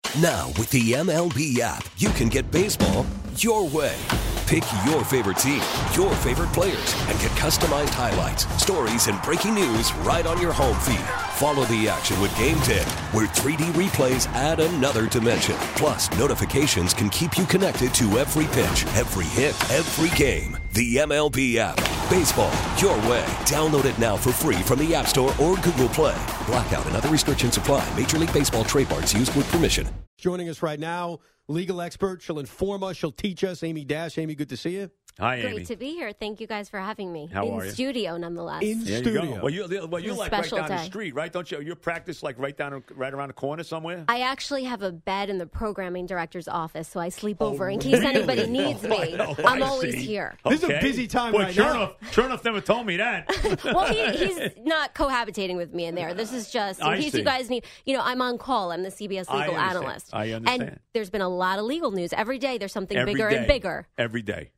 Now, with the MLB app, you can get baseball your way. Pick your favorite team, your favorite players, and get customized highlights, stories, and breaking news right on your home feed. Follow the action with Game 10, where 3D replays add another dimension. Plus, notifications can keep you connected to every pitch, every hit, every game. The MLB app. Baseball your way. Download it now for free from the App Store or Google Play. Blackout and other restrictions apply. Major League Baseball trademarks used with permission. Joining us right now, legal expert. She'll inform us. She'll teach us. Amy Dash. Amy, good to see you. Hi, Amy. Great to be here. Thank you guys for having me. How are you? In studio, nonetheless. In There studio. you go. Well, you're like right special down the day. street, right? Don't you? Your practice like right around the corner somewhere. I actually have a bed in the programming director's office, so I sleep over in case anybody needs me. I'm always here. This is a busy time Boy, right now. Chernoff never told me that. Well, he's not cohabitating with me in there. This is just in case you guys need. I'm on call. I'm the CBS legal analyst. I understand. And there's been a lot of legal news every day. There's something Every bigger day. and bigger. Every day.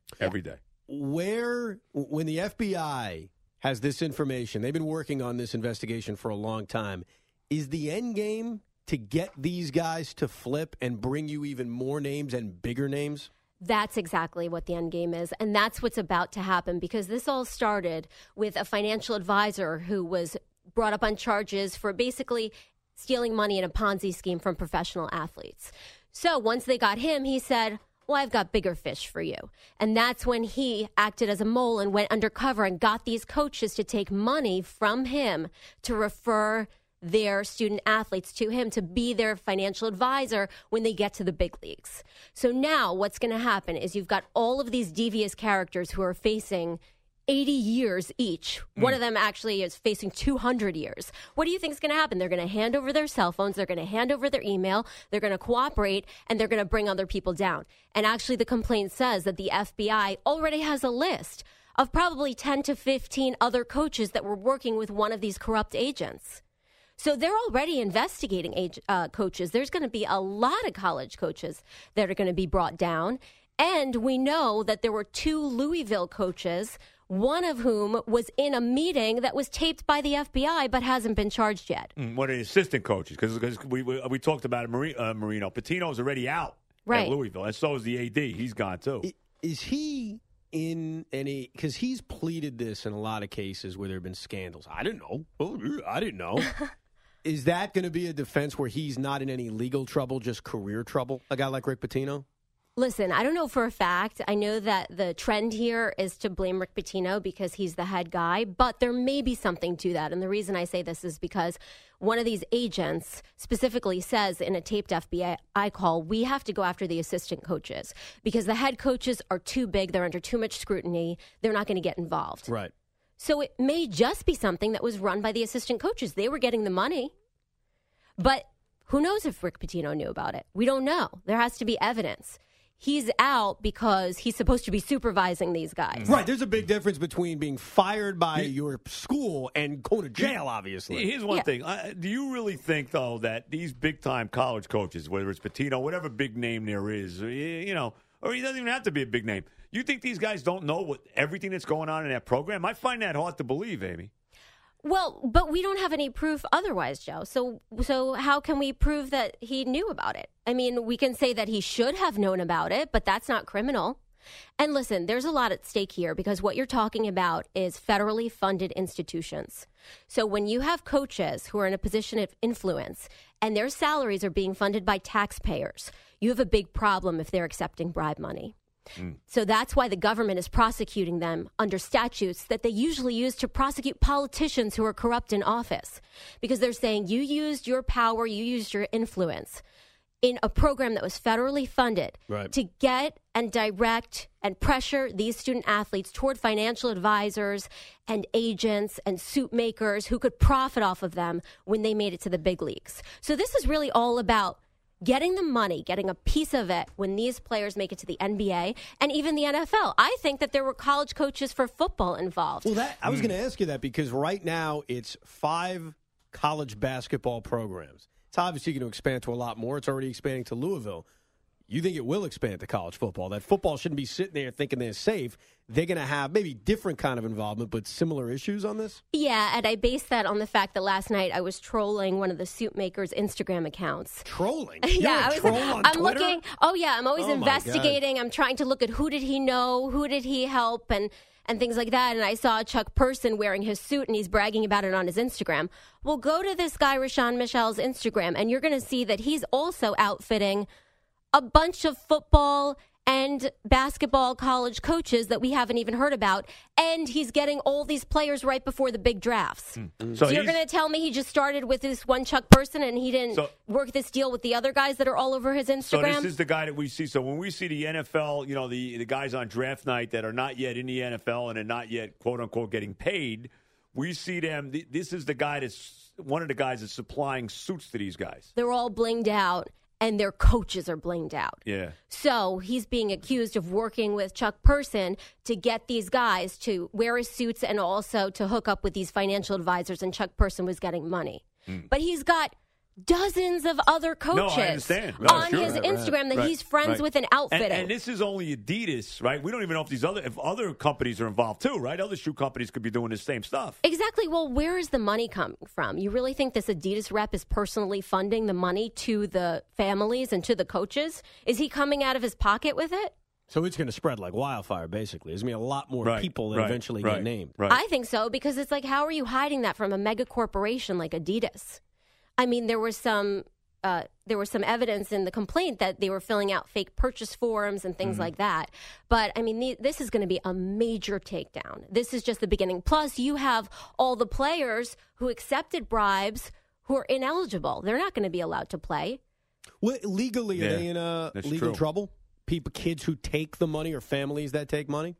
When the FBI has this information, they've been working on this investigation for a long time. Is the end game to get these guys to flip and bring you even more names and bigger names? That's exactly what the end game is. And that's what's about to happen, because this all started with a financial advisor who was brought up on charges for basically stealing money in a Ponzi scheme from professional athletes. So once they got him, he said, well, I've got bigger fish for you. And that's when he acted as a mole and went undercover and got these coaches to take money from him to refer their student athletes to him to be their financial advisor when they get to the big leagues. So now what's going to happen is you've got all of these devious characters who are facing 80 years each. One of them actually is facing 200 years. What do you think is going to happen? They're going to hand over their cell phones. They're going to hand over their email. They're going to cooperate, and they're going to bring other people down. And actually, the complaint says that the FBI already has a list of probably 10 to 15 other coaches that were working with one of these corrupt agents. So they're already investigating coaches. There's going to be a lot of college coaches that are going to be brought down. And we know that there were 2 Louisville coaches, one of whom was in a meeting that was taped by the FBI but hasn't been charged yet. What are the assistant coaches? Because we talked about it, Marino. Pitino's already out at Louisville, and so is the AD. He's gone, too. Is he in any – because he's pleaded this in a lot of cases where there have been scandals. I didn't know. I didn't know. Is that going to be a defense where he's not in any legal trouble, just career trouble, a guy like Rick Pitino? Listen, I don't know for a fact. I know that the trend here is to blame Rick Pitino because he's the head guy, but there may be something to that. And the reason I say this is because one of these agents specifically says in a taped FBI call, we have to go after the assistant coaches because the head coaches are too big. They're under too much scrutiny. They're not going to get involved. Right. So it may just be something that was run by the assistant coaches. They were getting the money. But who knows if Rick Pitino knew about it? We don't know. There has to be evidence. He's out because he's supposed to be supervising these guys. Right. There's a big difference between being fired by your school and going to jail, obviously. Here's one thing. Do you really think, though, that these big-time college coaches, whether it's Pitino, whatever big name there is, or he doesn't even have to be a big name, you think these guys don't know everything that's going on in that program? I find that hard to believe, Amy. Well, but we don't have any proof otherwise, Joe. So how can we prove that he knew about it? I mean, we can say that he should have known about it, but that's not criminal. And listen, there's a lot at stake here because what you're talking about is federally funded institutions. So when you have coaches who are in a position of influence and their salaries are being funded by taxpayers, you have a big problem if they're accepting bribe money. So that's why the government is prosecuting them under statutes that they usually use to prosecute politicians who are corrupt in office. Because they're saying you used your power, you used your influence in a program that was federally funded to get and direct and pressure these student athletes toward financial advisors and agents and suit makers who could profit off of them when they made it to the big leagues. So this is really all about getting the money, getting a piece of it when these players make it to the NBA and even the NFL. I think that there were college coaches for football involved. Well, I was going to ask you that because right now it's 5 college basketball programs. It's obviously going to expand to a lot more. It's already expanding to Louisville. You think it will expand to college football? That football shouldn't be sitting there thinking they're safe. They're going to have maybe different kind of involvement, but similar issues on this? Yeah, and I base that on the fact that last night I was trolling one of the suit makers' Instagram accounts. Trolling? Yeah, You're a troll on I'm Twitter? looking. Oh yeah, I'm always Oh, my investigating. I'm trying to look at who did he know, who did he help, and things like that. And I saw Chuck Person wearing his suit, and he's bragging about it on his Instagram. Well, go to this guy Rashawn Michelle's Instagram, and you're going to see that he's also outfitting a bunch of football and basketball college coaches that we haven't even heard about, and he's getting all these players right before the big drafts. So you're going to tell me he just started with this one Chuck Person and he didn't work this deal with the other guys that are all over his Instagram? So this is the guy that we see. So when we see the NFL, the guys on draft night that are not yet in the NFL and are not yet, quote-unquote, getting paid, we see them. This is the guy that's one of the guys that's supplying suits to these guys. They're all blinged out. And their coaches are blinged out. Yeah. So he's being accused of working with Chuck Person to get these guys to wear his suits and also to hook up with these financial advisors, and Chuck Person was getting money. But he's got dozens of other coaches on his Instagram that he's friends with and outfitting. And this is only Adidas, right? We don't even know if other companies are involved too, right? Other shoe companies could be doing the same stuff. Exactly. Well, where is the money coming from? You really think this Adidas rep is personally funding the money to the families and to the coaches? Is he coming out of his pocket with it? So it's going to spread like wildfire, basically. There's going to be a lot more people that eventually get named. Right. I think so, because it's like, how are you hiding that from a mega corporation like Adidas? I mean, there was some evidence in the complaint that they were filling out fake purchase forms and things like that. But, I mean, this is going to be a major takedown. This is just the beginning. Plus, you have all the players who accepted bribes who are ineligible. They're not going to be allowed to play. Well, legally, are they in legal trouble? Kids who take the money or families that take money?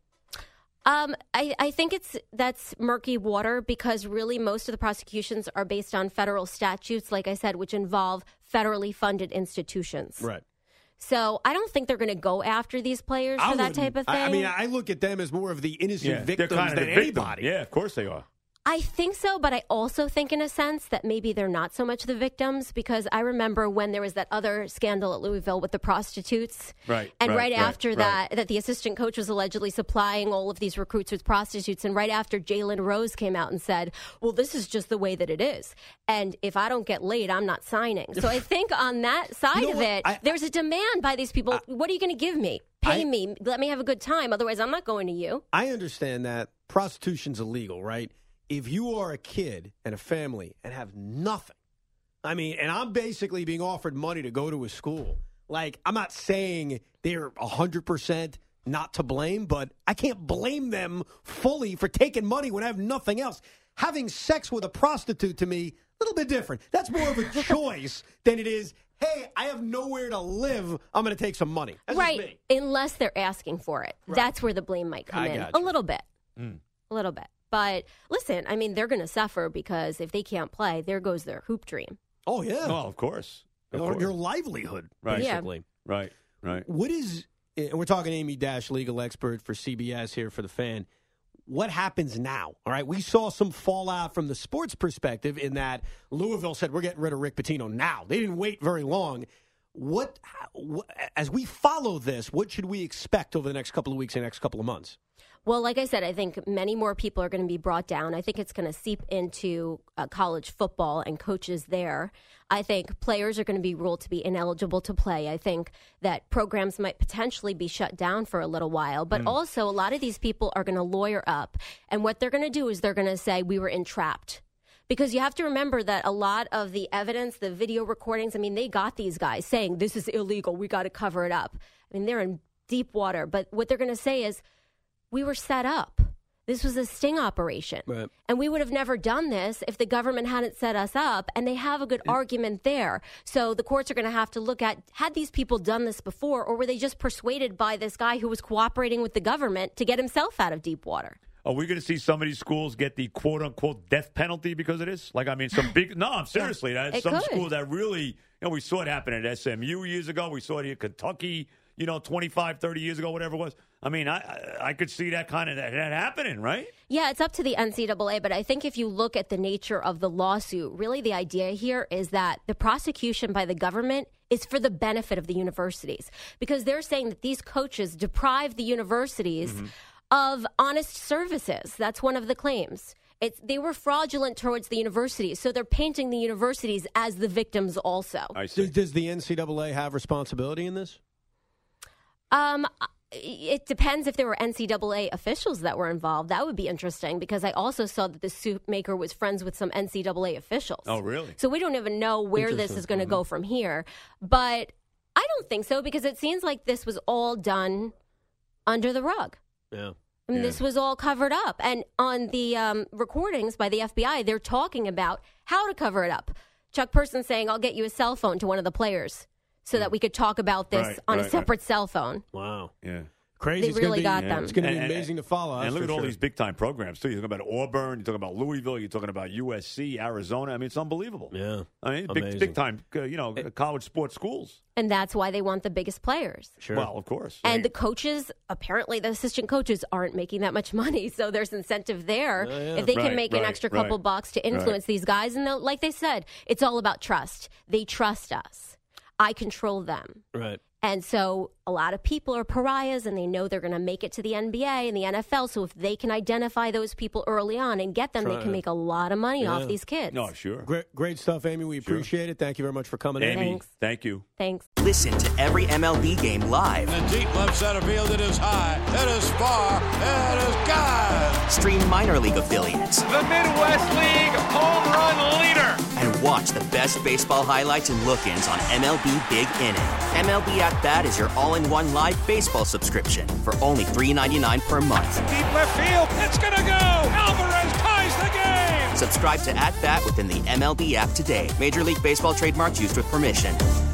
I think that's murky water, because really most of the prosecutions are based on federal statutes, like I said, which involve federally funded institutions. Right. So I don't think they're going to go after these players for that type of thing. I mean, I look at them as more of the innocent victims they're kind of than the victim. anybody. Yeah, of course they are. I think so, but I also think in a sense that maybe they're not so much the victims, because I remember when there was that other scandal at Louisville with the prostitutes. Right. And right after that the assistant coach was allegedly supplying all of these recruits with prostitutes. And right after, Jalen Rose came out and said, well, this is just the way that it is. And if I don't get laid, I'm not signing. So I think on that side of it, there's a demand by these people. What are you going to give me? Pay me. Let me have a good time. Otherwise, I'm not going to you. I understand that prostitution's illegal, right? If you are a kid and a family and have nothing, I mean, and I'm basically being offered money to go to a school, like, I'm not saying they're 100% not to blame, but I can't blame them fully for taking money when I have nothing else. Having sex with a prostitute, to me, a little bit different. That's more of a choice than it is, hey, I have nowhere to live, I'm going to take some money. That's just me. Unless they're asking for it. Right. That's where the blame might come in. A little bit. A little bit. But listen, I mean, they're going to suffer, because if they can't play, there goes their hoop dream. Oh, yeah. Oh, of course. Your livelihood, basically. Yeah. Right. What is, and we're talking Amy Dash, legal expert for CBS here for The Fan. What happens now? All right, we saw some fallout from the sports perspective in that Louisville said, we're getting rid of Rick Pitino now. They didn't wait very long. What, as we follow this, what should we expect over the next couple of weeks and next couple of months? Well, like I said, I think many more people are going to be brought down. I think it's going to seep into college football and coaches there. I think players are going to be ruled to be ineligible to play. I think that programs might potentially be shut down for a little while. But also, a lot of these people are going to lawyer up. And what they're going to do is they're going to say, we were entrapped. Because you have to remember that a lot of the evidence, the video recordings, I mean, they got these guys saying, this is illegal, we got to cover it up. I mean, they're in deep water. But what they're going to say is, we were set up. This was a sting operation. Right. And we would have never done this if the government hadn't set us up. And they have a good argument there. So the courts are going to have to look at, had these people done this before, or were they just persuaded by this guy who was cooperating with the government to get himself out of deep water? Are we going to see some of these schools get the quote-unquote death penalty because of this? Like, I mean, some big – no, seriously. Some schools that really – we saw it happen at SMU years ago. We saw it in Kentucky, 25, 30 years ago, whatever it was. I mean, I could see that kind of that happening, right? Yeah, it's up to the NCAA, but I think if you look at the nature of the lawsuit, really the idea here is that the prosecution by the government is for the benefit of the universities, because they're saying that these coaches deprive the universities of honest services. That's one of the claims. They were fraudulent towards the universities, so they're painting the universities as the victims also. I see. Does the NCAA have responsibility in this? It depends if there were NCAA officials that were involved. That would be interesting, because I also saw that the suit maker was friends with some NCAA officials. Oh, really? So we don't even know where this is going to go from here. But I don't think so, because it seems like this was all done under the rug. Yeah. I mean, this was all covered up. And on the recordings by the FBI, they're talking about how to cover it up. Chuck Person saying, I'll get you a cell phone to one of the players so that we could talk about this on a separate cell phone. Wow. Yeah. Crazy. They really got them. It's going to be amazing to follow. And look at all these big-time programs, too. You're talking about Auburn. You're talking about Louisville. You're talking about USC, Arizona. I mean, it's unbelievable. Yeah. I mean, big-time, college sports schools. And that's why they want the biggest players. Sure. Well, of course. And the coaches, apparently the assistant coaches aren't making that much money, so there's incentive there. If they can make an extra couple bucks to influence these guys. And like they said, it's all about trust. They trust us. I control them. Right. And so a lot of people are pariahs, and they know they're going to make it to the NBA and the NFL. So if they can identify those people early on and get them, they can make a lot of money off these kids. No, sure. Great stuff, Amy. We appreciate it. Thank you very much for coming in. Amy, Thanks. thank you. Thanks. Listen to every MLB game live. In the deep left center field, it is high, it is far, it is gone. Stream minor league affiliates. The Midwest League home run leader. And watch the best baseball highlights and look-ins on MLB Big Inning. MLB At Bat is your all-in-one live baseball subscription for only $3.99 per month. Deep left field, it's gonna go. Alvarez ties the game. Subscribe to At Bat within the MLB app today. Major League Baseball trademarks used with permission.